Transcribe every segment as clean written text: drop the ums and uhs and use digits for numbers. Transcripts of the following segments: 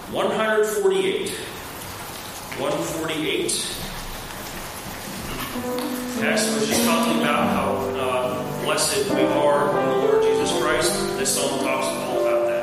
148. 148. Next, I was just talking about how blessed we are in the Lord Jesus Christ. This song talks all about that.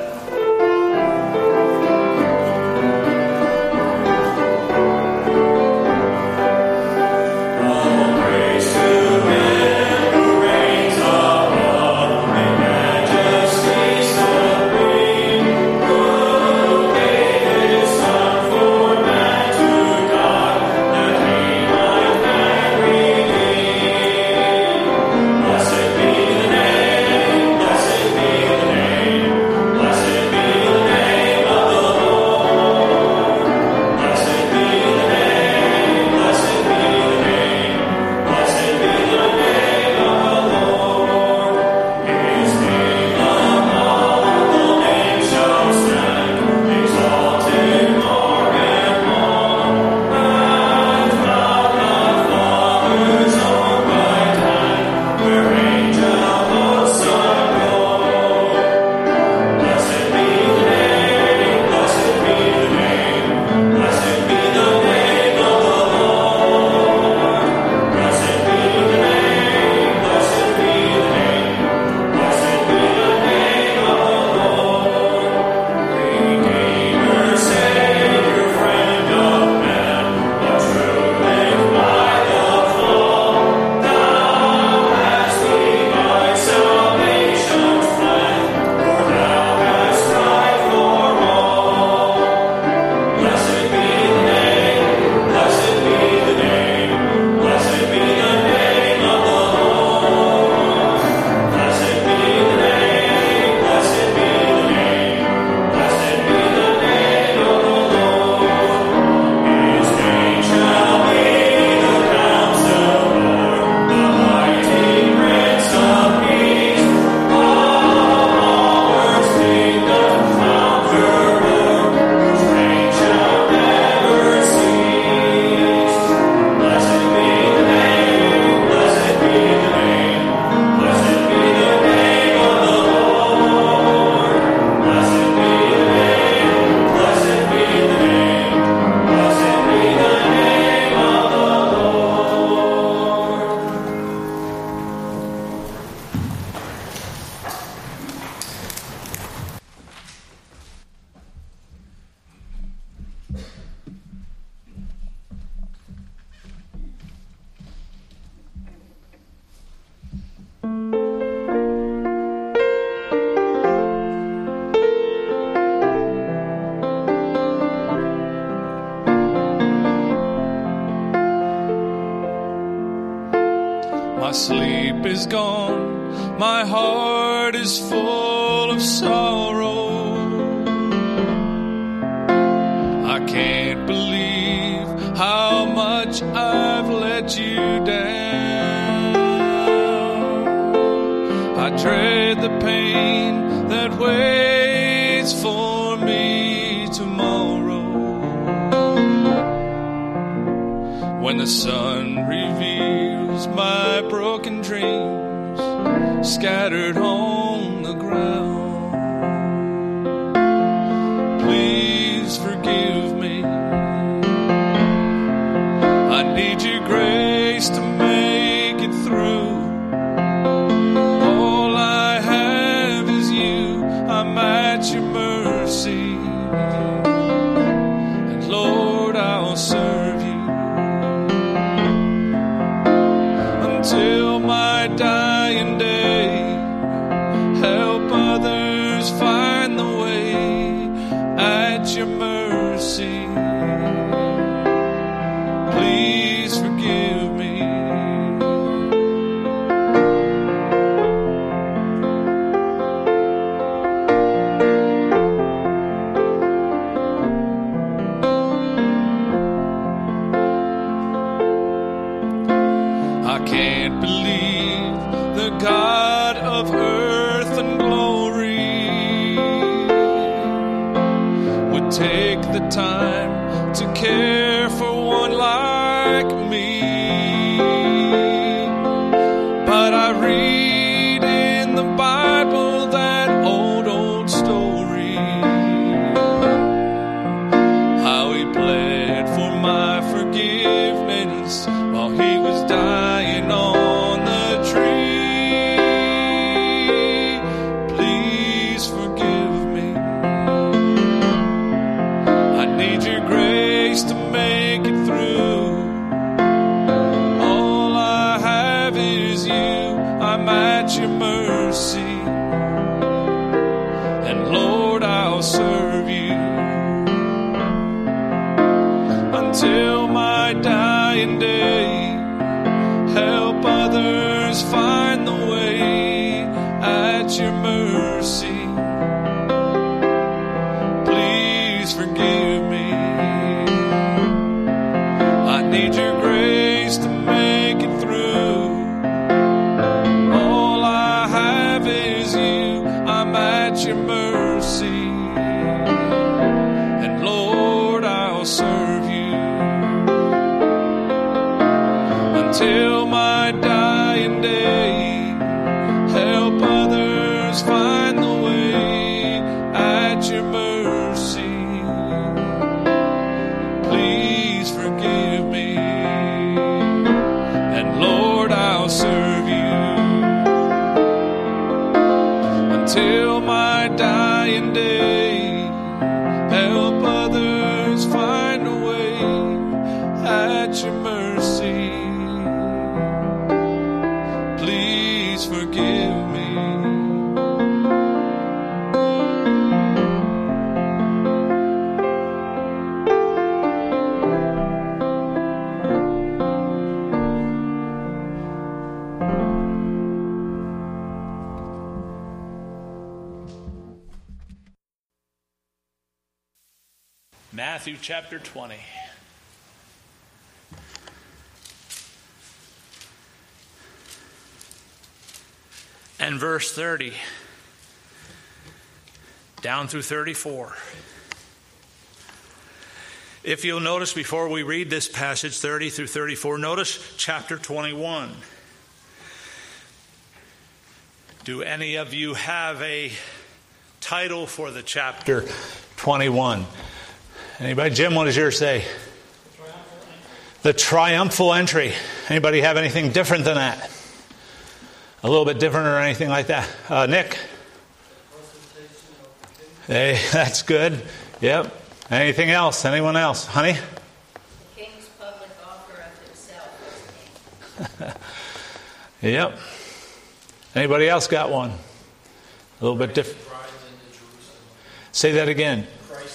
My sleep is gone, my heart is full of sorrow. I can't believe how much I've let you down. I dread the pain that waits for me tomorrow, when the sun reveals my broken dreams scattered on the ground. Please forgive me. I need your grace to make it through. All I have is you. I'm at your mercy, and Lord, I'll serve you till my dying day. Help others find the way at your mercy. Please forgive me. I can't believe the God of earth and glory would take the time to care for one like me. But I read in the Bible that old story I'll serve you until my dying day. Help others find the way at your mercy. Please forgive me. I need your grace to make it through. All I have is you. I'm at your mercy. And Lord, I'll serve you until my dying day. Help others find the way at your mercy. Please forgive me. And Lord, I'll serve you until my dying day. Help others find a way at your mercy. Please forgive me. Matthew chapter 20. And verse 30 down through 34. If you'll notice before we read this passage 30 through 34, notice chapter 21. Do any of you have a title for the chapter 21? Anybody? Jim, what does yours say? The triumphal entry. Anybody have anything different than that? A little bit different or anything like that? Nick? Hey, that's good. Yep. Anything else? Anyone else? Honey? The king's public offer of himself as king. Yep. Anybody else got one? A little bit different. Say that again.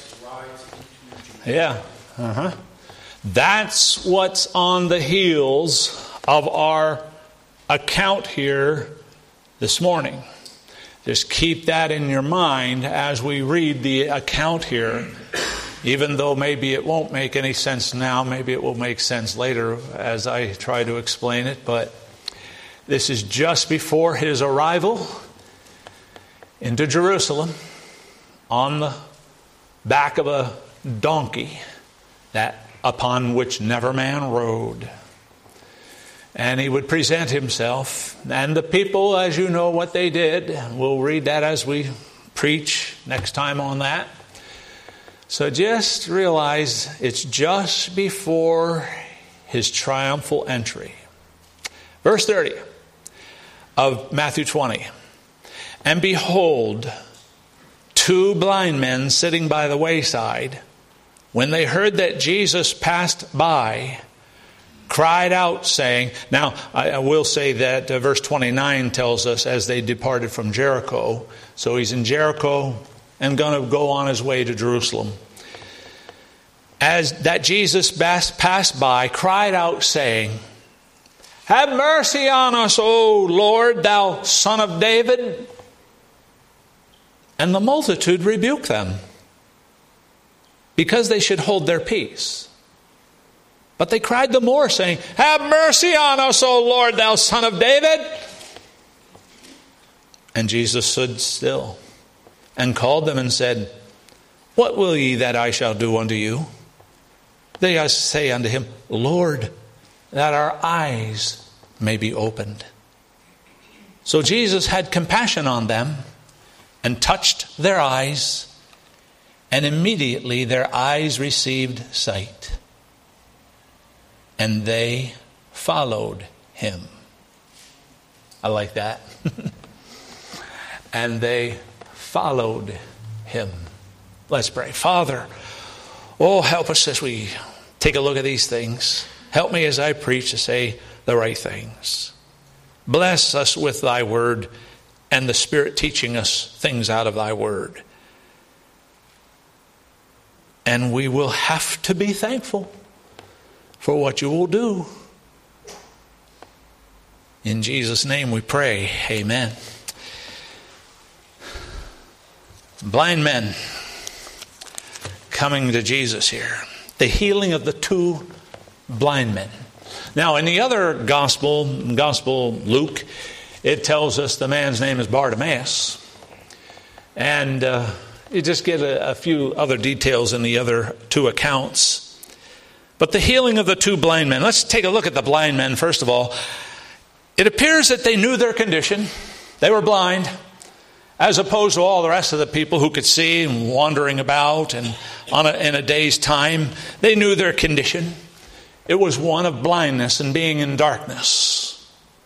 Yeah. That's what's on the heels of our account here this morning. Just keep that in your mind as we read the account here. Even though maybe it won't make any sense now, maybe it will make sense later as I try to explain it. But this is just before his arrival into Jerusalem on the back of a donkey, that upon which never man rode. And he would present himself. And the people, as you know what they did, we'll read that as we preach next time on that. So just realize it's just before his triumphal entry. Verse 30 of Matthew 20. And behold, two blind men sitting by the wayside, when they heard that Jesus passed by, cried out, saying, now I will say that verse 29 tells us as they departed from Jericho. So he's in Jericho and going to go on his way to Jerusalem. As that Jesus passed by, cried out, saying, have mercy on us, O Lord, thou Son of David. And the multitude rebuked them, because they should hold their peace. But they cried the more, saying, have mercy on us, O Lord, thou Son of David. And Jesus stood still and called them and said, what will ye that I shall do unto you? They say unto him, Lord, that our eyes may be opened. So Jesus had compassion on them and touched their eyes, and immediately their eyes received sight. And they followed him. I like that. And they followed him. Let's pray. Father, help us as we take a look at these things. Help me as I preach to say the right things. Bless us with thy word and the Spirit teaching us things out of thy word. And we will have to be thankful for what you will do. In Jesus' name we pray. Amen. Blind men coming to Jesus here. The healing of the 2 blind men. Now, in the other gospel Luke, it tells us the man's name is Bartimaeus. And you just get a few other details in the other 2 accounts. But the healing of the 2 blind men. Let's take a look at the blind men first of all. It appears that they knew their condition. They were blind, as opposed to all the rest of the people who could see and wandering about and in a day's time. They knew their condition. It was one of blindness and being in darkness.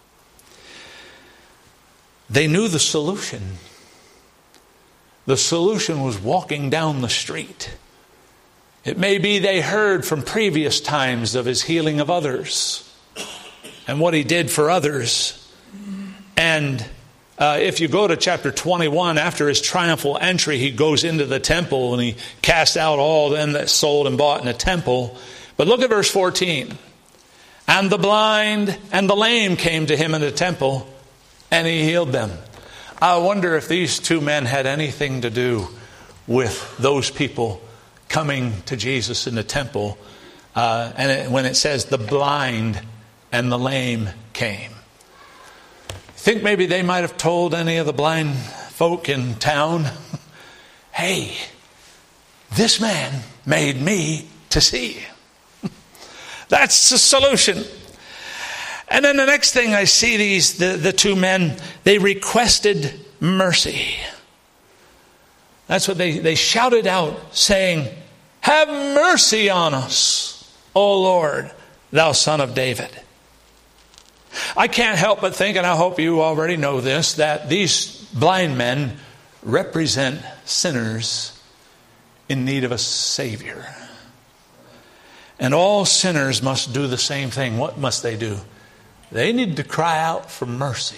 They knew the solution. The solution was walking down the street. It may be they heard from previous times of his healing of others and what he did for others. And if you go to chapter 21, after his triumphal entry, he goes into the temple and he casts out all them that sold and bought in the temple. But look at verse 14. And the blind and the lame came to him in the temple, and he healed them. I wonder if these 2 men had anything to do with those people coming to Jesus in the temple. When it says the blind and the lame came. Think maybe they might have told any of the blind folk in town, hey, this man made me to see. That's the solution. And then the next thing I see the 2 men, they requested mercy. That's what they shouted out, saying, have mercy on us, O Lord, thou Son of David. I can't help but think, and I hope you already know this, that these blind men represent sinners in need of a Savior. And all sinners must do the same thing. What must they do? They need to cry out for mercy.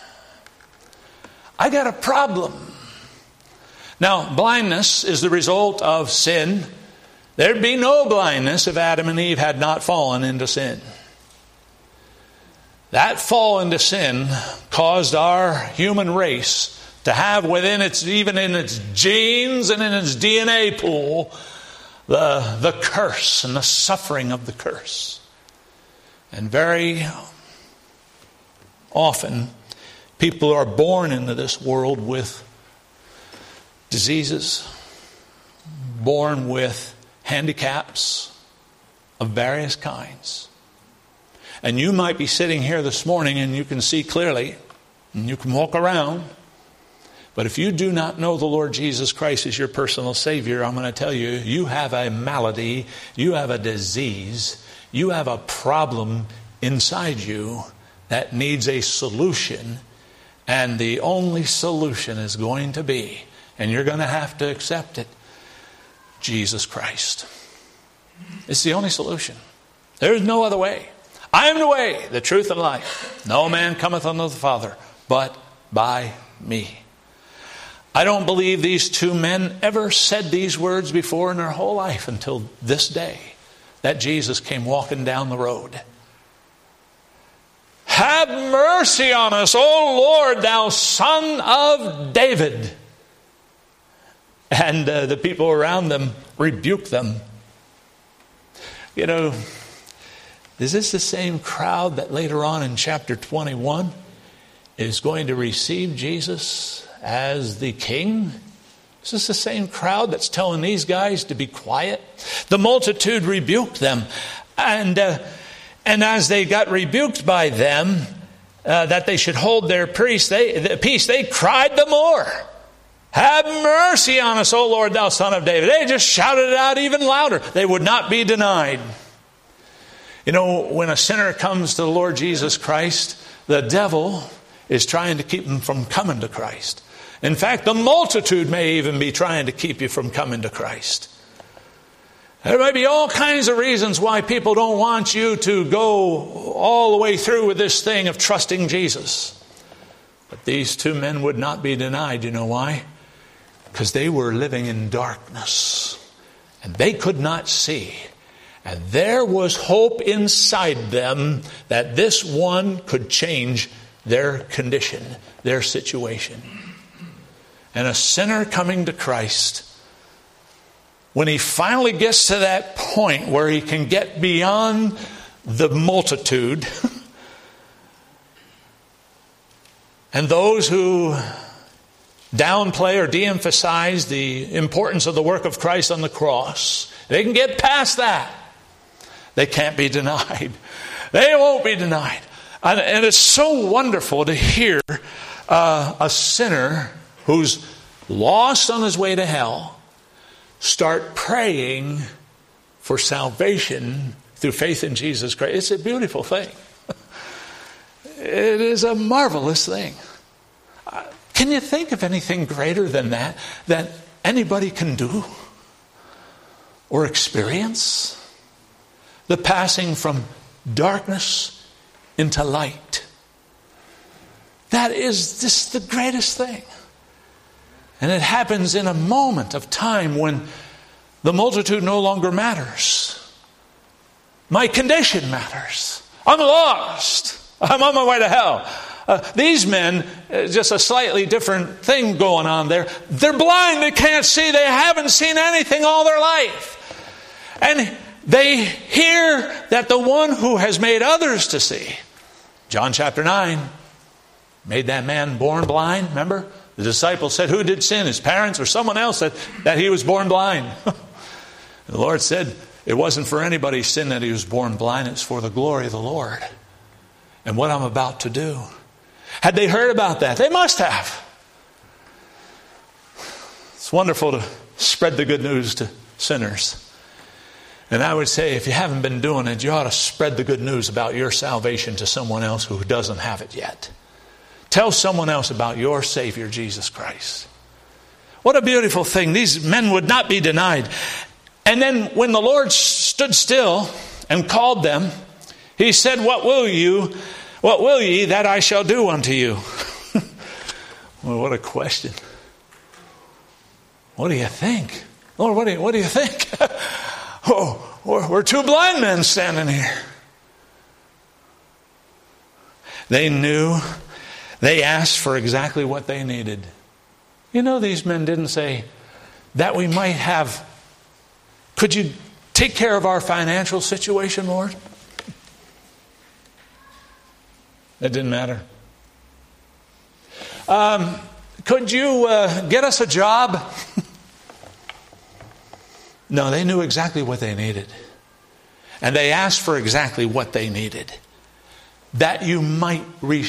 I got a problem. Now, blindness is the result of sin. There'd be no blindness if Adam and Eve had not fallen into sin. That fall into sin caused our human race to have within its, even in its genes and in its DNA pool, the curse and the suffering of the curse. And very often, people are born into this world with diseases, born with handicaps of various kinds. And you might be sitting here this morning and you can see clearly and you can walk around. But if you do not know the Lord Jesus Christ as your personal Savior, I'm going to tell you, you have a malady, you have a disease, you have a problem inside you that needs a solution. And the only solution is going to be, and you're going to have to accept it, Jesus Christ. It's the only solution. There's no other way. I am the way, the truth, and life. No man cometh unto the Father but by me. I don't believe these 2 men ever said these words before in their whole life until this day that Jesus came walking down the road. Have mercy on us, O Lord, thou Son of David. And the people around them rebuked them. You know, is this the same crowd that later on in chapter 21 is going to receive Jesus as the king? Is this the same crowd that's telling these guys to be quiet? The multitude rebuked them. And as they got rebuked by them, that they should hold their peace, they cried the more. Have mercy on us, O Lord, thou Son of David. They just shouted it out even louder. They would not be denied. You know, when a sinner comes to the Lord Jesus Christ, the devil is trying to keep him from coming to Christ. In fact, the multitude may even be trying to keep you from coming to Christ. There may be all kinds of reasons why people don't want you to go all the way through with this thing of trusting Jesus. But these 2 men would not be denied. You know why? Because they were living in darkness. And they could not see. And there was hope inside them that this one could change their condition, their situation. And a sinner coming to Christ, when he finally gets to that point where he can get beyond the multitude and those who downplay or de-emphasize the importance of the work of Christ on the cross, they can get past that. They can't be denied. They won't be denied. And it's so wonderful to hear a sinner who's lost on his way to hell start praying for salvation through faith in Jesus Christ. It's a beautiful thing. It is a marvelous thing. Can you think of anything greater than that anybody can do or experience? The passing from darkness into light. That is just the greatest thing. And it happens in a moment of time when the multitude no longer matters. My condition matters. I'm lost. I'm on my way to hell. These men, just a slightly different thing going on there. They're blind. They can't see. They haven't seen anything all their life. And they hear that the one who has made others to see, John chapter 9, made that man born blind. Remember? The disciples said, who did sin? His parents or someone else that he was born blind? The Lord said, it wasn't for anybody's sin that he was born blind. It's for the glory of the Lord and what I'm about to do. Had they heard about that? They must have. It's wonderful to spread the good news to sinners. And I would say, if you haven't been doing it, you ought to spread the good news about your salvation to someone else who doesn't have it yet. Tell someone else about your Savior, Jesus Christ. What a beautiful thing. These men would not be denied. And then when the Lord stood still and called them, he said, what will ye that I shall do unto you? Well, what a question. What do you think? Lord, what do you think? Oh, we're two blind men standing here. They knew. They asked for exactly what they needed. You know, these men didn't say that we might have. Could you take care of our financial situation, Lord? It didn't matter. Could you get us a job? No, they knew exactly what they needed. And they asked for exactly what they needed. That we might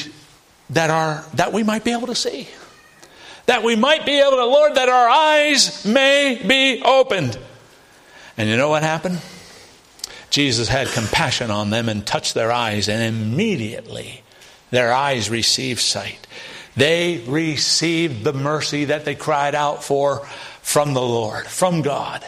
be able to see. That we might be able to, Lord, that our eyes may be opened. And you know what happened? Jesus had compassion on them and touched their eyes, and immediately their eyes received sight. They received the mercy that they cried out for from the Lord, from God.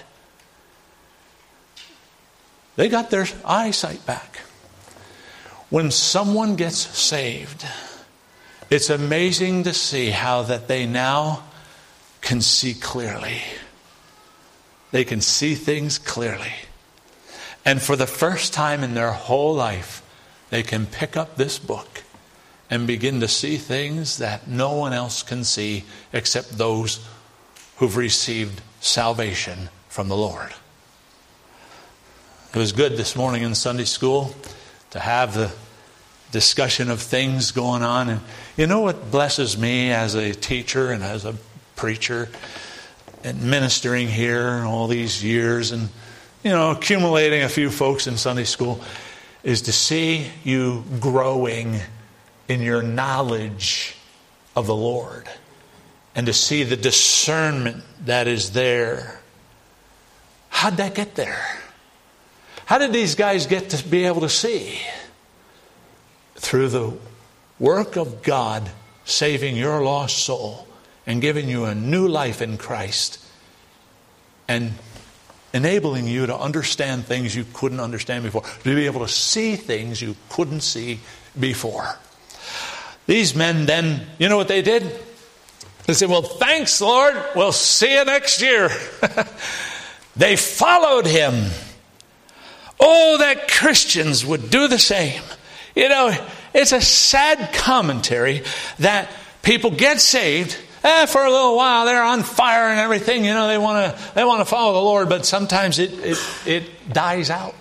They got their eyesight back. When someone gets saved, it's amazing to see how that they now can see clearly. They can see things clearly. And for the first time in their whole life, they can pick up this book and begin to see things that no one else can see except those who've received salvation from the Lord. It was good this morning in Sunday school to have the discussion of things going on. And you know what blesses me as a teacher and as a preacher and ministering here all these years and, accumulating a few folks in Sunday school is to see you growing in your knowledge of the Lord and to see the discernment that is there. How'd that get there? How did these guys get to be able to see? Through the work of God saving your lost soul and giving you a new life in Christ and enabling you to understand things you couldn't understand before, to be able to see things you couldn't see before. These men then, you know what they did? They said, well, thanks, Lord. We'll see you next year. They followed him. Oh, that Christians would do the same. You know, it's a sad commentary that people get saved. For a little while, they're on fire and everything. You know, they want to follow the Lord, but sometimes it dies out.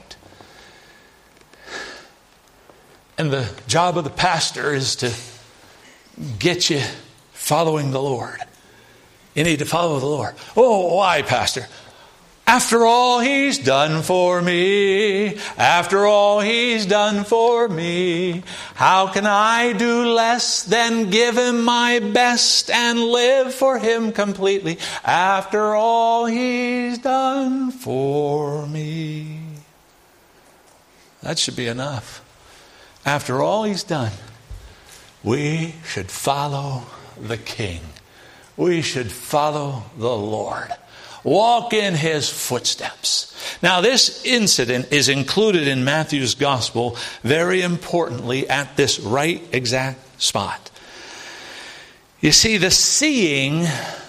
And the job of the pastor is to get you following the Lord. You need to follow the Lord. Oh, why, Pastor? After all he's done for me, after all he's done for me, how can I do less than give him my best and live for him completely? After all he's done for me. That should be enough. After all he's done, we should follow the King. We should follow the Lord. Walk in his footsteps. Now, this incident is included in Matthew's gospel very importantly at this right exact spot. You see, the seeing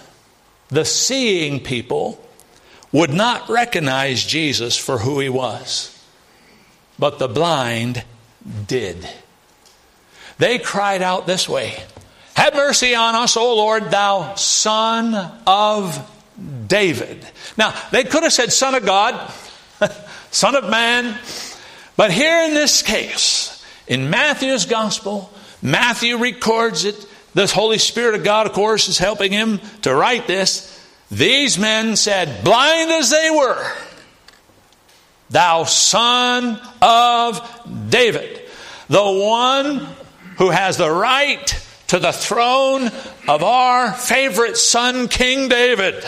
people would not recognize Jesus for who he was, but the blind did. They cried out this way, "Have mercy on us, O Lord, thou Son of David." Now, they could have said Son of God, Son of Man. But here in this case, in Matthew's gospel, Matthew records it. The Holy Spirit of God, of course, is helping him to write this. These men said, blind as they were, "Thou Son of David." The one who has the right to the throne of our favorite son, King David.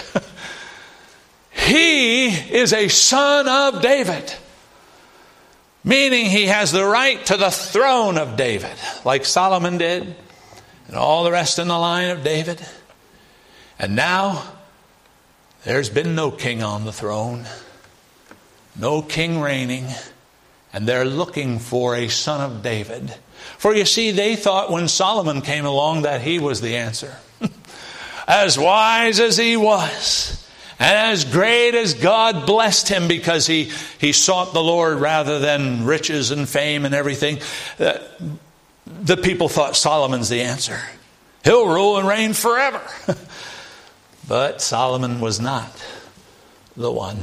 He is a son of David. Meaning he has the right to the throne of David, like Solomon did, and all the rest in the line of David. And now, there's been no king on the throne, no king reigning, and they're looking for a son of David. For you see, they thought when Solomon came along that he was the answer. As wise as he was, and as great as God blessed him because he sought the Lord rather than riches and fame and everything, the people thought Solomon's the answer. He'll rule and reign forever. But Solomon was not the one.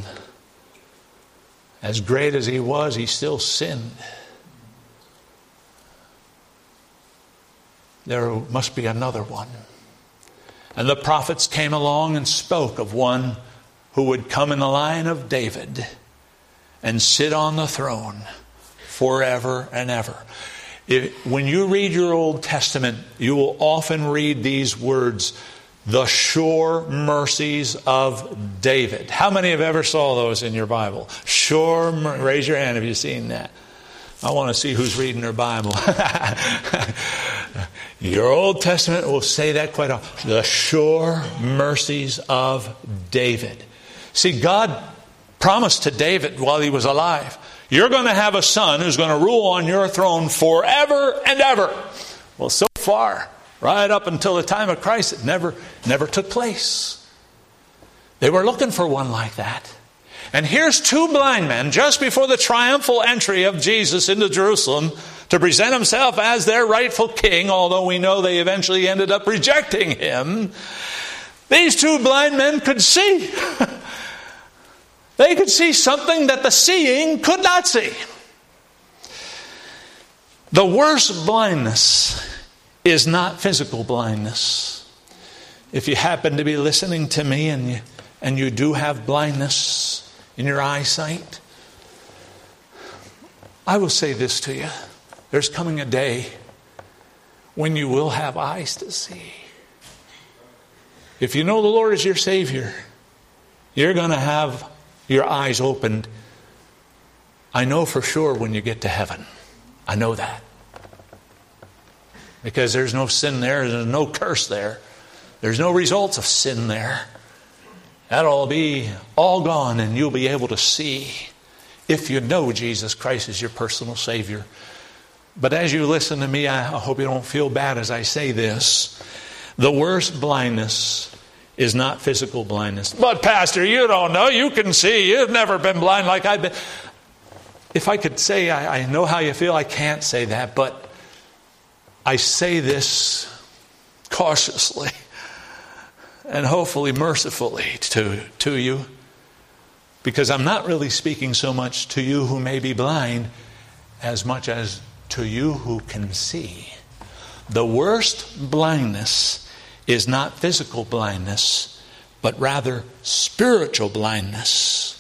As great as he was, he still sinned. There must be another one. And the prophets came along and spoke of one who would come in the line of David and sit on the throne forever and ever. When you read your Old Testament, you will often read these words, the sure mercies of David. How many have ever saw those in your Bible? Raise your hand if you've seen that. I want to see who's reading their Bible. Your Old Testament will say that quite often. The sure mercies of David. See, God promised to David while he was alive, you're going to have a son who's going to rule on your throne forever and ever. Well, so far, right up until the time of Christ, it never took place. They were looking for one like that. And here's two blind men just before the triumphal entry of Jesus into Jerusalem to present himself as their rightful king, although we know they eventually ended up rejecting him. These two blind men could see. They could see something that the seeing could not see. The worst blindness is not physical blindness. If you happen to be listening to me and you do have blindness in your eyesight, I will say this to you. There's coming a day when you will have eyes to see. If you know the Lord is your Savior, you're going to have your eyes opened. I know for sure when you get to heaven. I know that. Because there's no sin there. There's no curse there. There's no results of sin there. That'll be all gone and you'll be able to see if you know Jesus Christ is your personal Savior. But as you listen to me, I hope you don't feel bad as I say this. The worst blindness is not physical blindness. But Pastor, you don't know. You can see. You've never been blind like I've been. If I could say I know how you feel, I can't say that. But I say this cautiously and hopefully mercifully to you. Because I'm not really speaking so much to you who may be blind as much as to you who can see. The worst blindness is not physical blindness, but rather spiritual blindness,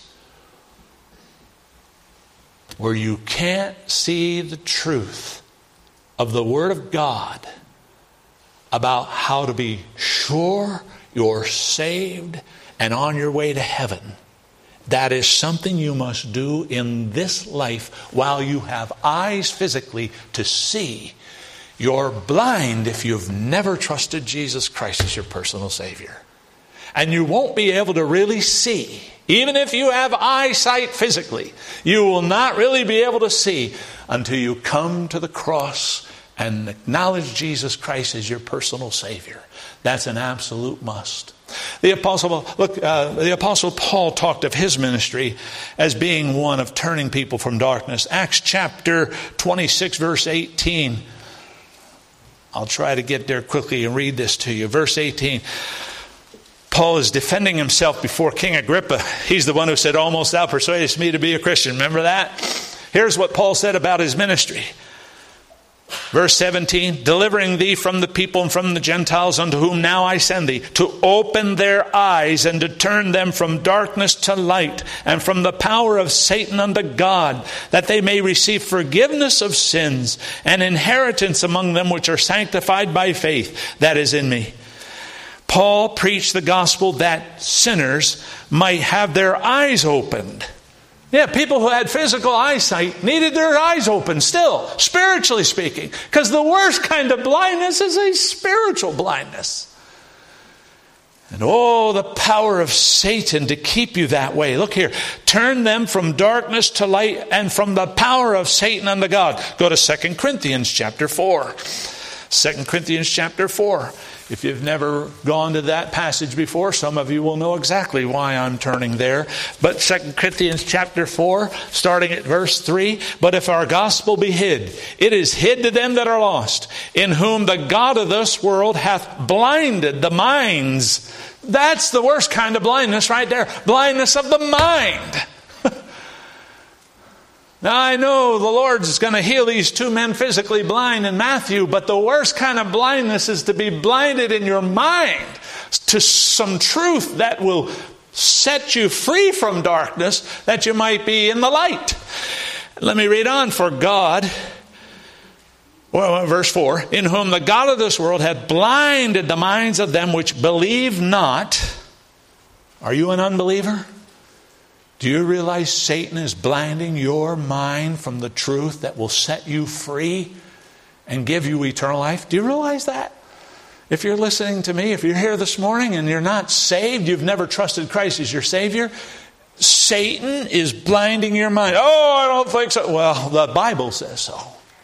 where you can't see the truth of the Word of God about how to be sure you're saved and on your way to heaven. That is something you must do in this life while you have eyes physically to see. You're blind if you've never trusted Jesus Christ as your personal Savior. And you won't be able to really see. Even if you have eyesight physically, you will not really be able to see until you come to the cross and acknowledge Jesus Christ as your personal Savior. That's an absolute must. The Apostle Paul talked of his ministry as being one of turning people from darkness. Acts chapter 26, verse 18. I'll try to get there quickly and read this to you. Verse 18. Paul is defending himself before King Agrippa. He's the one who said, "Almost thou persuadest me to be a Christian." Remember that? Here's what Paul said about his ministry. Verse 17, "Delivering thee from the people and from the Gentiles unto whom now I send thee, to open their eyes and to turn them from darkness to light and from the power of Satan unto God, that they may receive forgiveness of sins and inheritance among them which are sanctified by faith that is in me." Paul preached the gospel that sinners might have their eyes opened. Yeah, people who had physical eyesight needed their eyes open still, spiritually speaking. Because the worst kind of blindness is a spiritual blindness. And the power of Satan to keep you that way. Look here. Turn them from darkness to light and from the power of Satan unto God. Go to 2 Corinthians chapter 4. 2 Corinthians chapter 4. If you've never gone to that passage before, some of you will know exactly why I'm turning there. But 2 Corinthians chapter 4, starting at verse 3, "But if our gospel be hid, it is hid to them that are lost, in whom the God of this world hath blinded the minds." That's the worst kind of blindness right there. Blindness of the mind. Now I know the Lord's going to heal these two men physically blind in Matthew, but the worst kind of blindness is to be blinded in your mind to some truth that will set you free from darkness, that you might be in the light. Let me read on. "For God," verse 4, "in whom the God of this world hath blinded the minds of them which believe not." Are you an unbeliever? Do you realize Satan is blinding your mind from the truth that will set you free and give you eternal life? Do you realize that? If you're listening to me, if you're here this morning and you're not saved, you've never trusted Christ as your Savior, Satan is blinding your mind. I don't think so. Well, the Bible says so.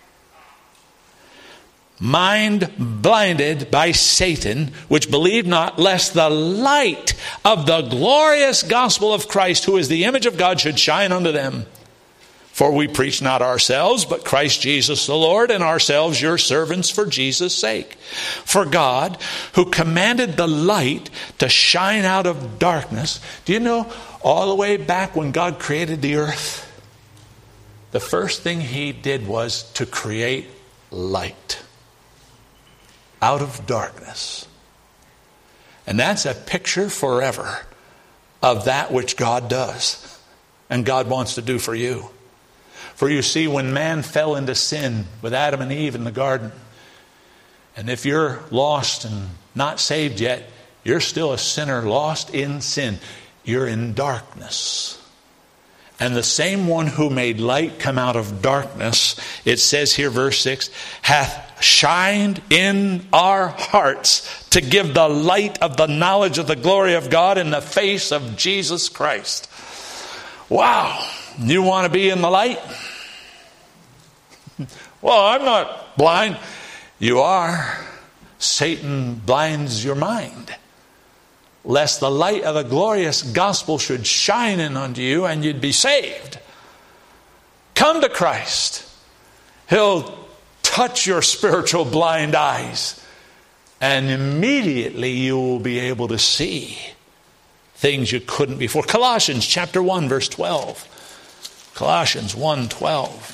Mind blinded by Satan, which believe not, lest the light of the glorious gospel of Christ, who is the image of God, should shine unto them. For we preach not ourselves, but Christ Jesus the Lord, and ourselves your servants for Jesus' sake. For God, who commanded the light to shine out of darkness. Do you know, all the way back when God created the earth, the first thing He did was to create light out of darkness. And that's a picture forever of that which God does and God wants to do for you. For you see, when man fell into sin with Adam and Eve in the garden, and if you're lost and not saved yet, you're still a sinner lost in sin. You're in darkness. And the same one who made light come out of darkness, it says here, verse 6, hath shined in our hearts to give the light of the knowledge of the glory of God in the face of Jesus Christ. Wow. You want to be in the light? Well, I'm not blind. You are. Satan blinds your mind. lest the light of the glorious gospel should shine in unto you and you'd be saved. Come to Christ. He'll touch your spiritual blind eyes, and immediately you will be able to see things you couldn't before. Colossians chapter 1, verse 12. Colossians 1:12.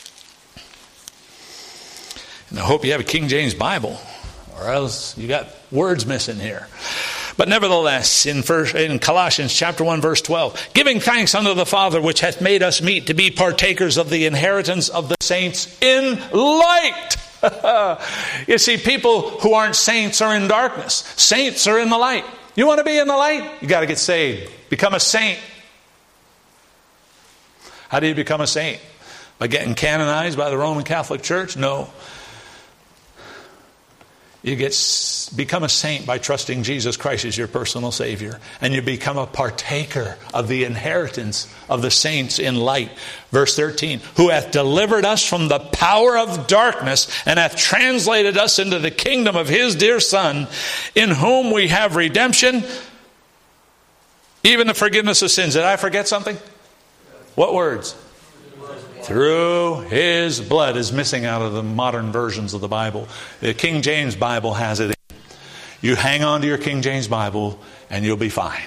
And I hope you have a King James Bible, or else you got words missing here. But nevertheless, in Colossians chapter 1, verse 12, giving thanks unto the Father, which hath made us meet to be partakers of the inheritance of the saints in light. You see, people who aren't saints are in darkness. Saints are in the light. You want to be in the light? You got to get saved. Become a saint. How do you become a saint? By getting canonized by the Roman Catholic Church? No. You become a saint by trusting Jesus Christ as your personal Savior. And you become a partaker of the inheritance of the saints in light. Verse 13, who hath delivered us from the power of darkness and hath translated us into the kingdom of his dear Son, in whom we have redemption, even the forgiveness of sins. Did I forget something? What words? Through his blood is missing out of the modern versions of the Bible. The King James Bible has it in. You hang on to your King James Bible and you'll be fine.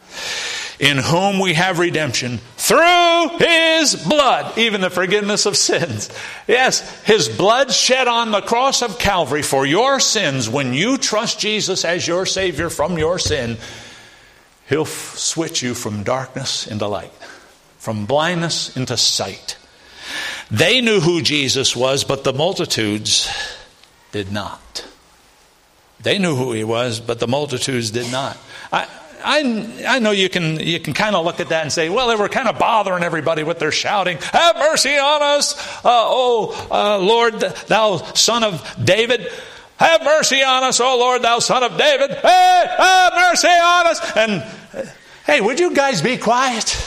In whom we have redemption through his blood, even the forgiveness of sins. Yes, his blood shed on the cross of Calvary for your sins. When you trust Jesus as your Savior from your sin, he'll switch you from darkness into light, from blindness into sight. They knew who Jesus was, but the multitudes did not. They knew who he was, but the multitudes did not. I know you can kind of look at that and say, well, they were kind of bothering everybody with their shouting. Have mercy on us, Lord, thou Son of David. Have mercy on us, O Lord, thou Son of David. Hey, have mercy on us. And hey, would you guys be quiet?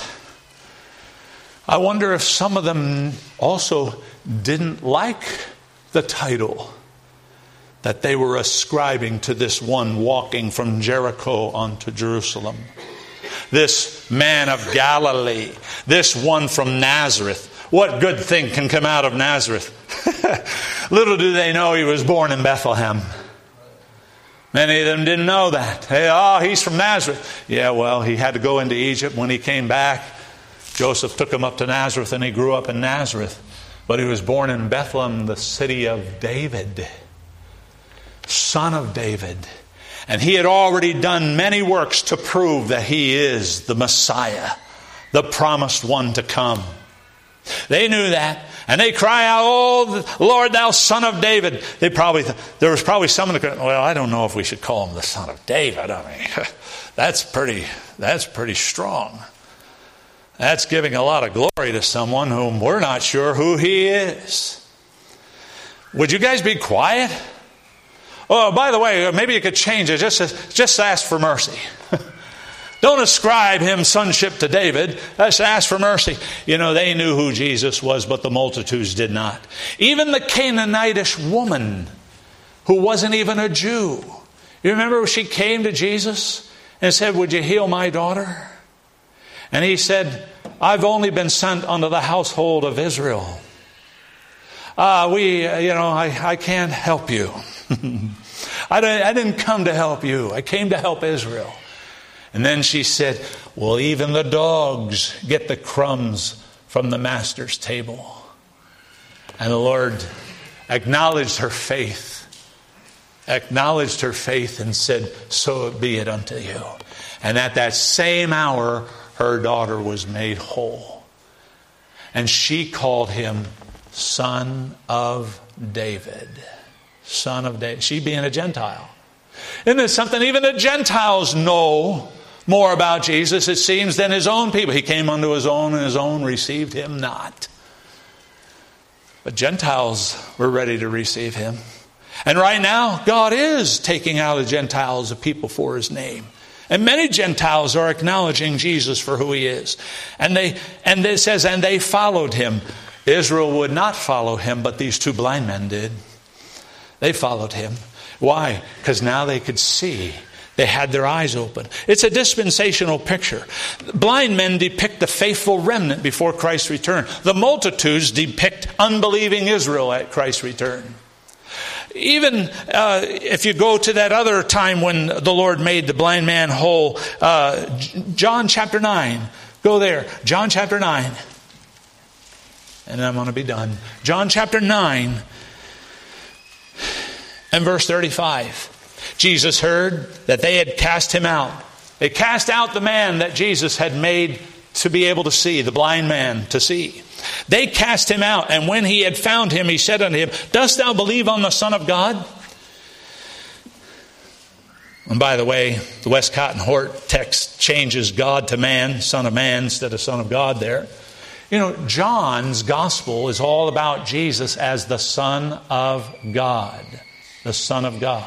I wonder if some of them also didn't like the title that they were ascribing to this one walking from Jericho onto Jerusalem. This man of Galilee, this one from Nazareth. What good thing can come out of Nazareth? Little do they know he was born in Bethlehem. Many of them didn't know that. Hey, he's from Nazareth. Yeah, well, he had to go into Egypt. When he came back, Joseph took him up to Nazareth, and he grew up in Nazareth. But he was born in Bethlehem, the city of David, son of David. And he had already done many works to prove that he is the Messiah, the promised one to come. They knew that. And they cry out, "Oh, Lord, thou Son of David." There was probably someone that could, well, I don't know if we should call him the Son of David. I mean, that's pretty strong. That's giving a lot of glory to someone whom we're not sure who he is. Would you guys be quiet? Oh, by the way, maybe you could change it. Just ask for mercy. Don't ascribe him sonship to David. Just ask for mercy. You know, they knew who Jesus was, but the multitudes did not. Even the Canaanitish woman, who wasn't even a Jew. You remember she came to Jesus and said, "Would you heal my daughter?" And he said, "I've only been sent unto the household of Israel. I can't help you. I didn't come to help you. I came to help Israel." And then she said, "Well, even the dogs get the crumbs from the master's table." And the Lord acknowledged her faith and said, "So be it unto you." And at that same hour, her daughter was made whole. And she called him Son of David. Son of David. She being a Gentile. Isn't it something? Even the Gentiles know more about Jesus, it seems, than his own people. He came unto his own, and his own received him not. But Gentiles were ready to receive him. And right now, God is taking out the Gentiles, a people for his name. And many Gentiles are acknowledging Jesus for who he is. And it says, and they followed him. Israel would not follow him, but these two blind men did. They followed him. Why? Because now they could see. They had their eyes open. It's a dispensational picture. Blind men depict the faithful remnant before Christ's return. The multitudes depict unbelieving Israel at Christ's return. Even if you go to that other time when the Lord made the blind man whole, John chapter 9. Go there. John chapter 9. And I'm going to be done. John chapter 9 and verse 35. Jesus heard that they had cast him out. They cast out the man that Jesus had made to be able to see, the blind man to see. They cast him out, and when he had found him, he said unto him, Dost thou believe on the Son of God? And by the way, the Westcott and Hort text changes God to man, Son of Man, instead of Son of God there. You know, John's gospel is all about Jesus as the Son of God. The Son of God.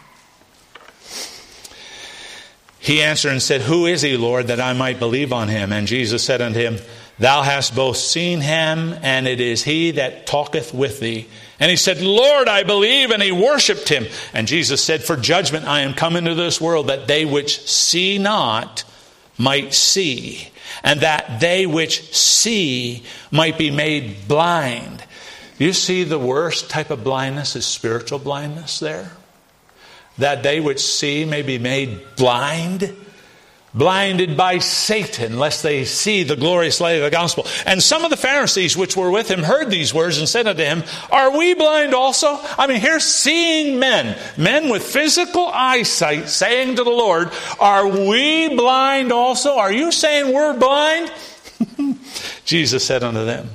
He answered and said, Who is he, Lord, that I might believe on him? And Jesus said unto him, Thou hast both seen him, and it is he that talketh with thee. And he said, Lord, I believe. And he worshipped him. And Jesus said, For judgment I am come into this world, that they which see not might see, and that they which see might be made blind. You see, the worst type of blindness is spiritual blindness there. That they which see may be made blind. Blinded by Satan, lest they see the glorious light of the gospel. And some of the Pharisees which were with him heard these words and said unto him, Are we blind also? I mean, here's seeing men with physical eyesight saying to the Lord, Are we blind also? Are you saying we're blind? Jesus said unto them,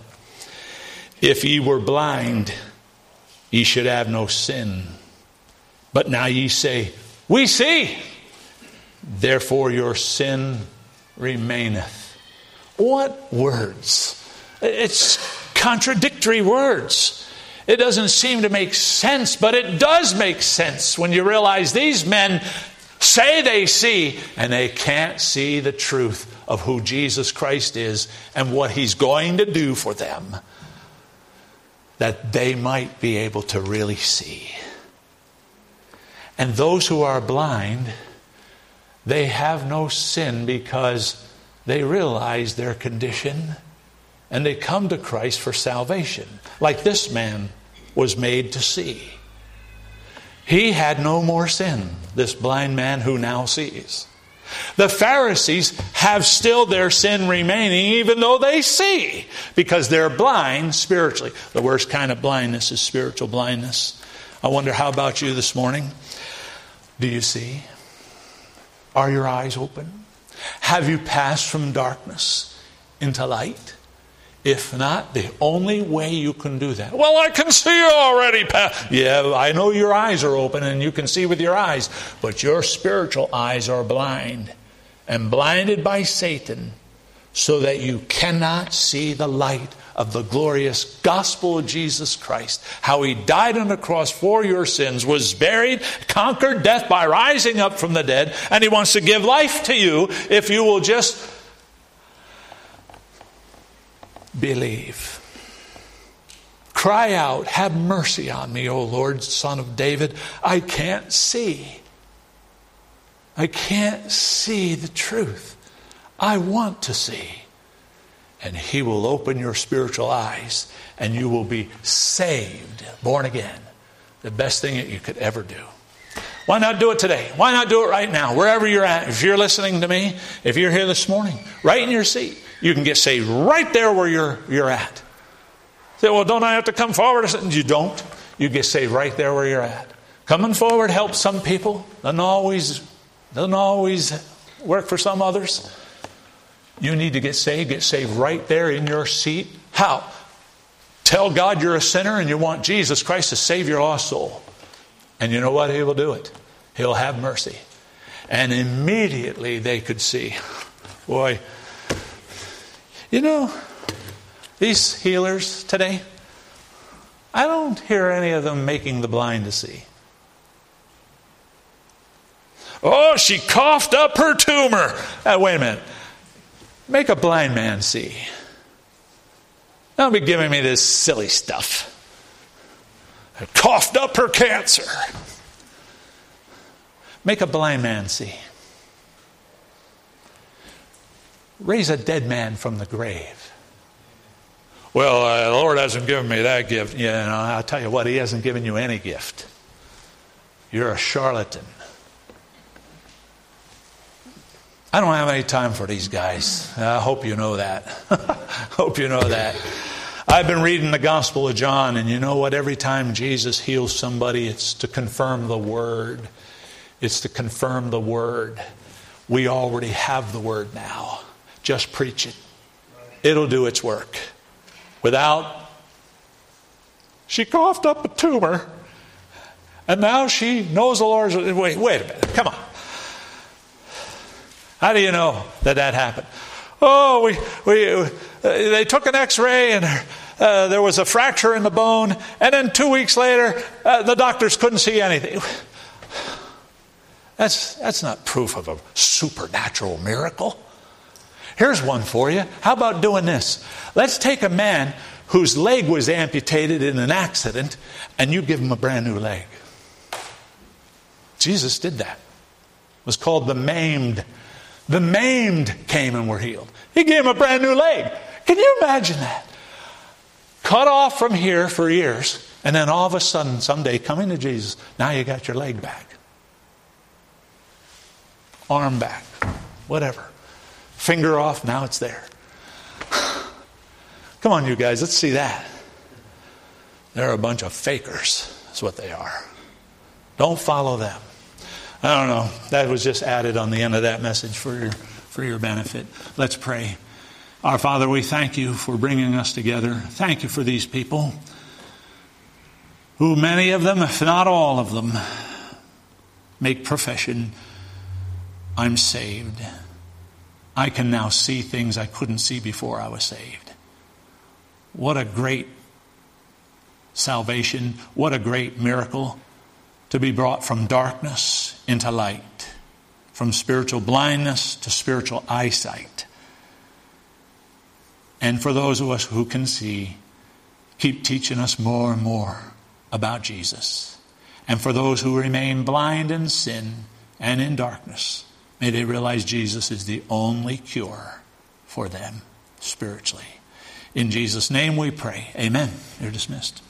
If ye were blind, ye should have no sin. But now ye say, We see. Therefore your sin remaineth. What words? It's contradictory words. It doesn't seem to make sense, but it does make sense when you realize these men say they see, and they can't see the truth of who Jesus Christ is and what he's going to do for them, that they might be able to really see. And those who are blind, they have no sin because they realize their condition and they come to Christ for salvation. Like this man was made to see. He had no more sin, this blind man who now sees. The Pharisees have still their sin remaining even though they see, because they're blind spiritually. The worst kind of blindness is spiritual blindness. I wonder, how about you this morning? Do you see? Are your eyes open? Have you passed from darkness into light? If not, the only way you can do that. Well, I can see already. Yeah, I know your eyes are open and you can see with your eyes. But your spiritual eyes are blind and blinded by Satan so that you cannot see the light of the glorious gospel of Jesus Christ. How he died on the cross for your sins, was buried, conquered death by rising up from the dead, and he wants to give life to you if you will just believe. Cry out, have mercy on me, O Lord, Son of David. I can't see. I can't see the truth. I want to see. And he will open your spiritual eyes and you will be saved, born again. The best thing that you could ever do. Why not do it today? Why not do it right now? Wherever you're at. If you're listening to me, if you're here this morning, right in your seat, you can get saved right there where you're at. Say, well, don't I have to come forward? You don't. You get saved right there where you're at. Coming forward helps some people. Doesn't always work for some others. You need to get saved right there in your seat. How? Tell God you're a sinner and you want Jesus Christ to save your lost soul. And you know what? He will do it. He'll have mercy. And immediately they could see. Boy, you know, these healers today, I don't hear any of them making the blind to see. Oh, she coughed up her tumor. Wait a minute. Make a blind man see. Don't be giving me this silly stuff. I coughed up her cancer. Make a blind man see. Raise a dead man from the grave. Well, the Lord hasn't given me that gift. Yeah, no, I'll tell you what, He hasn't given you any gift. You're a charlatan. I don't have any time for these guys. I hope you know that. Hope you know that. I've been reading the Gospel of John, and you know what? Every time Jesus heals somebody, it's to confirm the Word. It's to confirm the Word. We already have the Word now. Just preach it. It'll do its work. She coughed up a tumor, and now she knows the Lord's... Wait a minute. Come on. How do you know that happened? Oh, they took an X-ray and there was a fracture in the bone, and then 2 weeks later, the doctors couldn't see anything. That's not proof of a supernatural miracle. Here's one for you. How about doing this? Let's take a man whose leg was amputated in an accident, and you give him a brand new leg. Jesus did that. It was called the maimed. The maimed came and were healed. He gave him a brand new leg. Can you imagine that? Cut off from here for years, and then all of a sudden, someday, coming to Jesus, now you got your leg back. Arm back. Whatever. Finger off, now it's there. Come on, you guys, let's see that. They're a bunch of fakers. That's what they are. Don't follow them. I don't know. That was just added on the end of that message for your benefit. Let's pray. Our Father, we thank you for bringing us together. Thank you for these people who, many of them, if not all of them, make profession, I'm saved. I can now see things I couldn't see before I was saved. What a great salvation. What a great miracle. To be brought from darkness into light, from spiritual blindness to spiritual eyesight. And for those of us who can see, keep teaching us more and more about Jesus. And for those who remain blind in sin and in darkness, may they realize Jesus is the only cure for them spiritually. In Jesus' name we pray. Amen. You're dismissed.